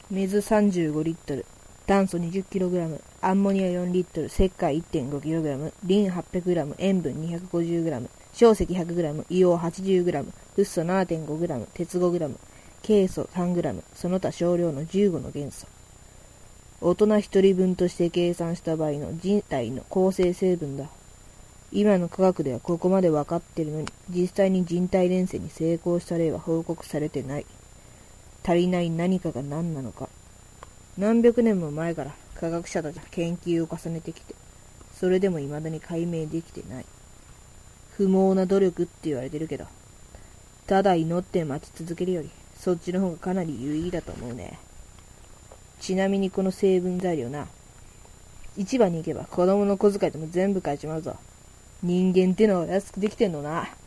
水35リットル、炭素 20kg、アンモニア4リットル、石灰 1.5kg、リン 800g、塩分 250g、硝石 100g、硫黄 80g、フッ素 7.5g、鉄 5g、ケイ素 3g、その他少量の15の元素。大人1人分として計算した場合の人体の構成成分だ。今の科学ではここまで分かっているのに、実際に人体錬成に成功した例は報告されてない。足りない何かが何なのか。何百年も前から科学者たちは研究を重ねてきて、それでも未だに解明できてない。不毛な努力って言われてるけど、ただ祈って待ち続けるより、そっちの方がかなり有意義だと思うね。ちなみにこの成分材料な、市場に行けば子供の小遣いでも全部買えちまうぞ。人間ってのは安くできてんのな。